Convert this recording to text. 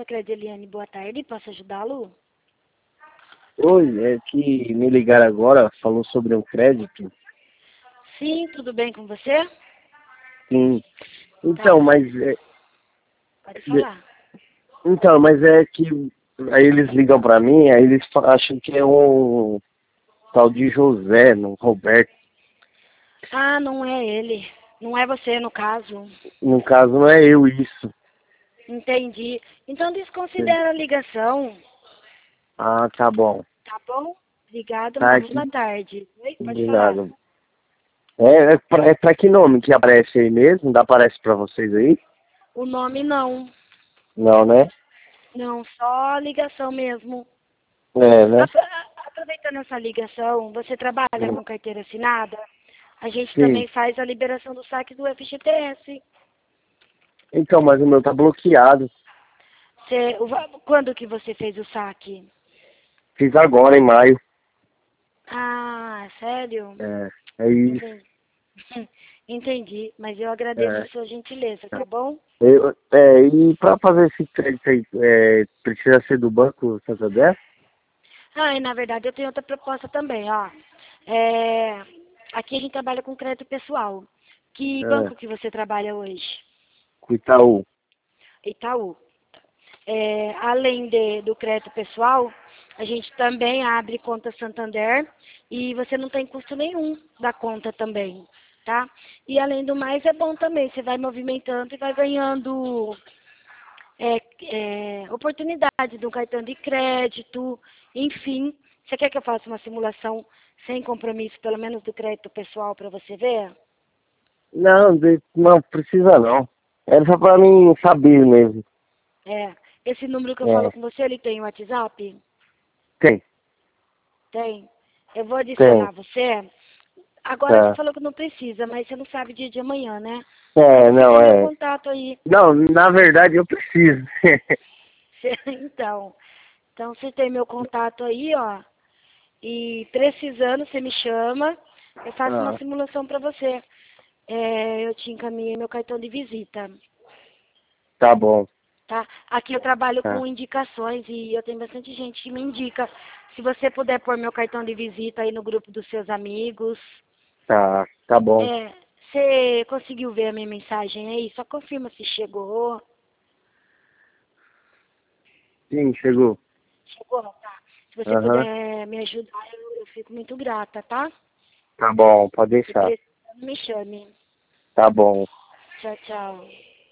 Crédito Eliane, boa tarde, posso ajudá-lo? Oi, é que me ligaram agora, falou sobre um crédito. Sim, tudo bem com você? Sim. Então, Tá, mas pode falar. mas é que aí eles ligam pra mim, aí eles acham que é um tal de José, não Roberto. Ah, não é ele. Não é você, no caso. No caso, não é eu isso. Entendi. Então desconsidera a ligação, Ah, tá bom. tá bom? Obrigada, uma Tá boa aqui. tarde. Oi, pode falar. Obrigado. É pra que nome que aparece aí mesmo? Dá aparece pra vocês aí? O nome não. Não, né? Não, só a ligação mesmo. É, né? Aproveitando essa ligação, você trabalha com carteira assinada? A gente Sim. também faz a liberação do saque do FGTS. Então, mas o meu tá bloqueado. Quando que você fez o saque? Fiz agora, em maio. Ah, sério? É isso. Entendi. Entendi, mas eu agradeço a É. sua gentileza, tá bom? E para fazer esse crédito aí, precisa ser do Banco Santander? Ah, e na verdade eu tenho outra proposta também, ó. É, aqui a gente trabalha com crédito pessoal. Que É, banco que você trabalha hoje? com Itaú. Itaú. Além do crédito pessoal, a gente também abre conta Santander e você não tem custo nenhum da conta também, tá? E além do mais é bom também, você vai movimentando e vai ganhando oportunidade de um cartão de crédito, enfim. Você quer que eu faça uma simulação sem compromisso, pelo menos do crédito pessoal, para você ver? Não, não precisa não. Era só para mim saber mesmo. Esse número que eu falo É, com você, ele tem WhatsApp? tem, Tem. Eu vou tem. adicionar você. Agora você Tá. falou que não precisa, mas você não sabe dia de amanhã, né? Então É, você não, tem meu é. contato aí. Não, na verdade eu preciso. Então, você tem meu contato aí, ó. E precisando, você me chama. Eu faço uma Ah, simulação para você. Eu te encaminhei meu cartão de visita, tá bom. tá? Aqui eu trabalho Tá, com indicações e eu tenho bastante gente que me indica. Se você puder pôr meu cartão de visita aí no grupo dos seus amigos. tá bom. Você conseguiu ver a minha mensagem aí? Só confirma se chegou. Sim, chegou. Chegou, tá? Se você Aham. puder me ajudar, eu fico muito grata, tá? Tá bom, pode E deixar. precisando, me chame. Tá bom. Tchau, tchau.